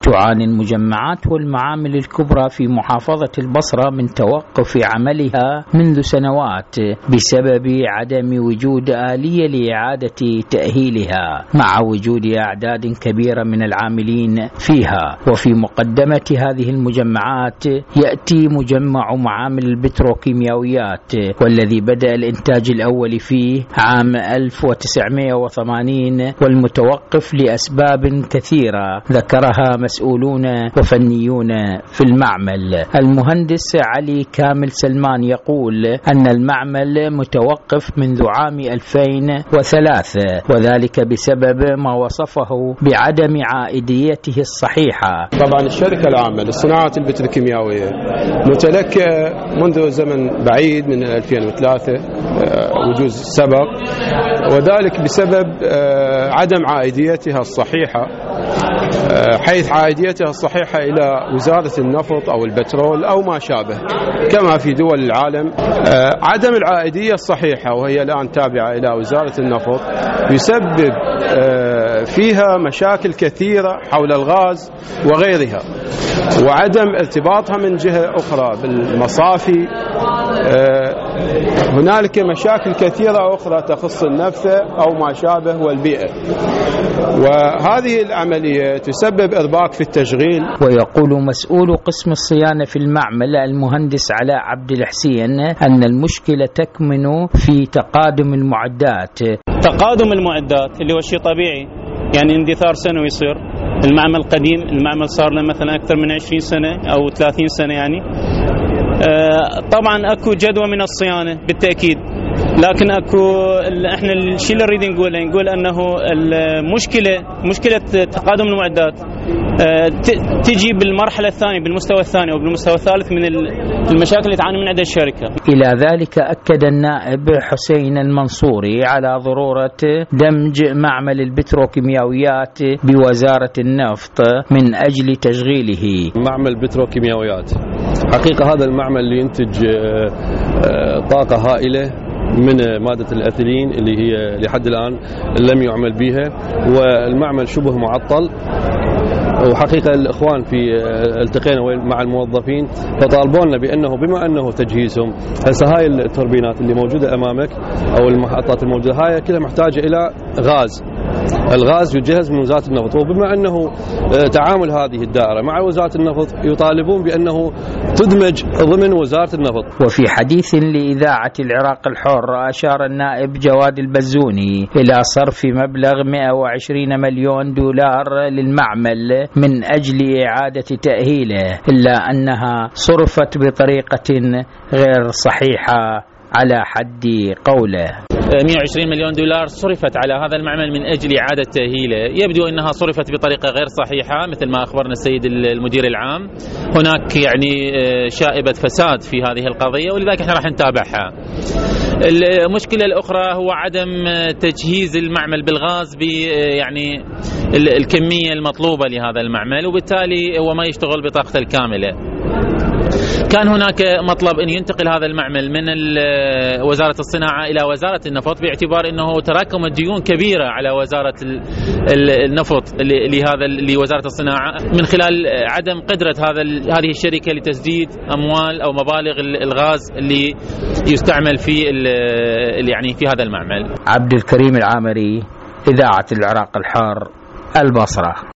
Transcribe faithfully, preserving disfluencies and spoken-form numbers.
تعاني المجمعات والمعامل الكبرى في محافظة البصرة من توقف عملها منذ سنوات بسبب عدم وجود آلية لإعادة تأهيلها مع وجود أعداد كبيرة من العاملين فيها. وفي مقدمة هذه المجمعات يأتي مجمع معامل البتروكيماويات والذي بدأ الإنتاج الأول فيه عام ألف وتسعمائة وثمانين والمتوقف لأسباب كثيرة ذكرها مسؤولون وفنيون في المعمل. المهندس علي كامل سلمان يقول أن المعمل متوقف منذ عام ألفين وثلاثة وذلك بسبب ما وصفه بعدم عائديته الصحيحة. طبعا الشركة العامة للصناعات البتروكيماوية متلكة منذ زمن بعيد من ألفين وثلاثة وجوز سبق، وذلك بسبب عدم عائديتها الصحيحة، حيث عائديتها الصحيحة إلى وزارة النفط أو البترول أو ما شابه كما في دول العالم. عدم العائدية الصحيحة وهي الآن تابعة إلى وزارة النفط يسبب فيها مشاكل كثيرة حول الغاز وغيرها، وعدم ارتباطها من جهة أخرى بالمصافي. هنالك مشاكل كثيرة أخرى تخص النفط أو ما شابه والبيئة، وهذه العملية تسبب إرباك في التشغيل. ويقول مسؤول قسم الصيانة في المعمل المهندس علاء عبد الحسين أن المشكلة تكمن في تقادم المعدات. تقادم المعدات اللي هو شيء طبيعي، يعني اندثار سنوي يصير. المعمل قديم، المعمل صار له مثلا أكثر من عشرين سنة أو ثلاثين سنة يعني. طبعا اكو جدوى من الصيانه بالتاكيد، لكن اكو احنا الشيء اللي نريد نقوله نقول انه المشكله مشكله تقادم المعدات تجي بالمرحله الثانيه بالمستوى الثاني وبالمستوى الثالث من المشاكل اللي تعاني من عندها الشركه. الى ذلك اكد النائب حسين المنصوري على ضروره دمج معمل البتروكيماويات بوزاره النفط من اجل تشغيله. معمل بتروكيماويات حقيقه هذا المعمل اللي ينتج طاقه هائله من مادة الأثيلين اللي هي لحد الآن لم يعمل بها، والمعمل شبه معطل. وحقيقة الإخوان في التقينا مع الموظفين فطالبونا بأنه بما أنه تجهيزهم هسه هاي التوربينات اللي موجودة أمامك أو المحطات الموجودة هاي كلها محتاجة إلى غاز. الغاز يجهز من وزارة النفط، وبما أنه تعامل هذه الدائرة مع وزارة النفط يطالبون بأنه تدمج ضمن وزارة النفط. وفي حديث لإذاعة العراق الحر أشار النائب جواد البزوني إلى صرف مبلغ مئة وعشرين مليون دولار للمعمل من أجل إعادة تأهيله، إلا أنها صرفت بطريقة غير صحيحة على حد قوله. مئة وعشرين مليون دولار صرفت على هذا المعمل من أجل إعادة تأهيله، يبدو أنها صرفت بطريقة غير صحيحة مثل ما أخبرنا السيد المدير العام. هناك يعني شائبة فساد في هذه القضية، ولذلك احنا راح نتابعها. المشكلة الأخرى هو عدم تجهيز المعمل بالغاز ب يعني الكمية المطلوبة لهذا المعمل، وبالتالي هو ما يشتغل بطاقته الكاملة. كان هناك مطلب أن ينتقل هذا المعمل من وزارة الصناعة إلى وزارة النفط، باعتبار أنه تراكمت ديون كبيرة على وزارة النفط لهذا لوزارة الصناعة من خلال عدم قدرة هذا هذه الشركة لتسديد أموال أو مبالغ الغاز اللي يستعمل في يعني في هذا المعمل. عبد الكريم العامري، إذاعة العراق الحار، البصرة.